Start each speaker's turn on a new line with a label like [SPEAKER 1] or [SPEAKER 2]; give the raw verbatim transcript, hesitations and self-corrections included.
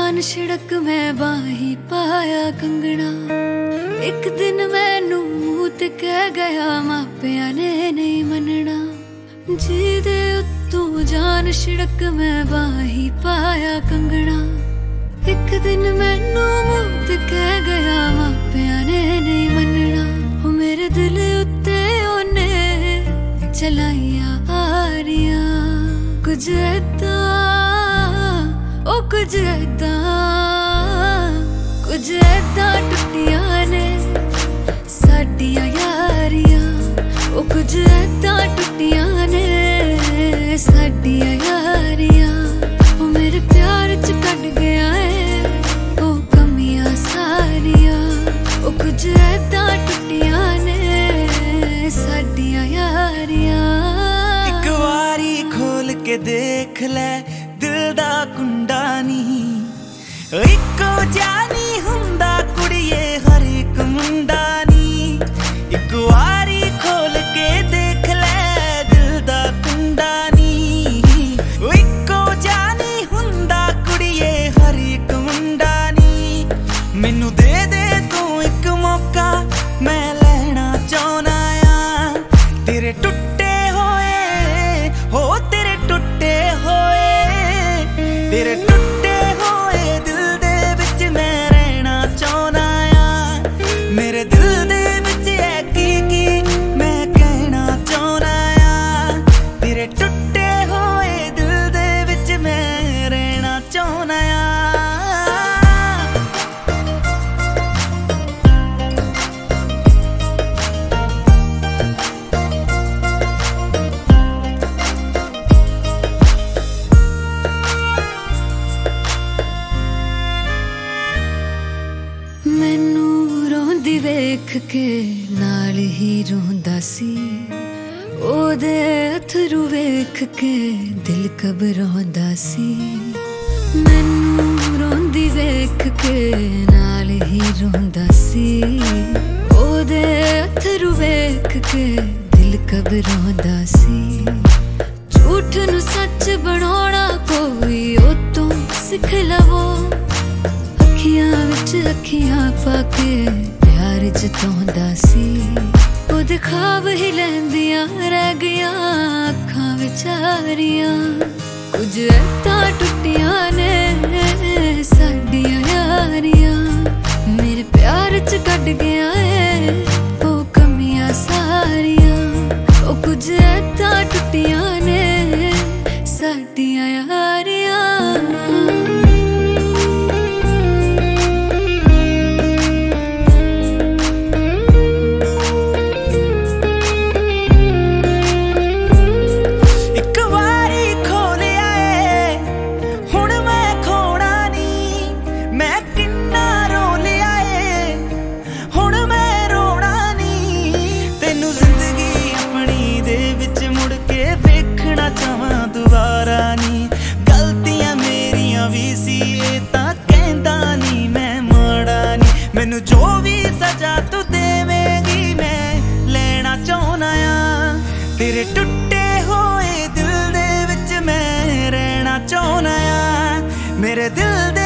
[SPEAKER 1] जान छिड़क मैं बाही पाया कंगना। एक दिन मैनू मूत कह गया मापिया ने नहीं मनना। जी दे उत्तों जान छिड़क मैं बाही पाया कंगना। एक दिन मैनू मूत कह गया मापिया ने नहीं मनना। ओ मेरे दिल उत्ते ओने चलाइया आरियां कुछ ऐदा, ओ कुछ ऐदा, कुछ ऐदा टुटियां ने साडियां यारियां। ओ कुछ ऐदा टुटियां ने साडियां यारियां। ओ मेरे प्यार च कट गया है ओ कमियां सारियां। ओ कुछ ऐदा टुटियां ने साडियां यारियां।
[SPEAKER 2] एक वारी खोल के देख ले दिल दा कुंडा नी, इक्को जानी हुंदा कुड़िए हर एक मुंडा नी। एक वारी खोल के देख ले दिल दा कुंडा नी, इक्को जानी हुंदा कुड़िए हर एक मुंडा नी। मैनू दे दे तू एक मौका मैं लेना चाहना आ। तेरे टुटे होए हो तेरे टुटे होए, तेरे टुटे होए दिल दे विच मैं रहना चाहना आ। मेरे दिल दे विच है की की मैं कहना चाहना आ। तेरे टुटे होए दिल दे विच मैं रहना चाहना आ।
[SPEAKER 1] मैनू रोंदी वेख के नाल ही रोंदा सी। ओदे अथरू वेख के दिल घबरांदा सी। मैनू रोंदी वेख के नाल ही रोंदा सी। ओदे अथरू वेख के दिल घबरांदा सी। झूठ नू सच बनाउणा कोई ओतों सिख लवो। अखियां विच अखियां पाके प्यार जताउंदा सी। ओदे ख्वाब ही लैंदियां रह गईयां अखां विचारियां। कुछ ऐदा टुटियां ने साडियां यारियां। मेरे प्यार च कट गया है ओ कमियां सारियां। ओ कुछ ऐदा टुटियां ने साडियां यारियां।
[SPEAKER 2] मैनू जो भी सजा तू देवेगी मैं लेना चाहना आ। तेरे टुटे होए दिल दे विच मैं रहना चाहना आ। मेरे दिल दे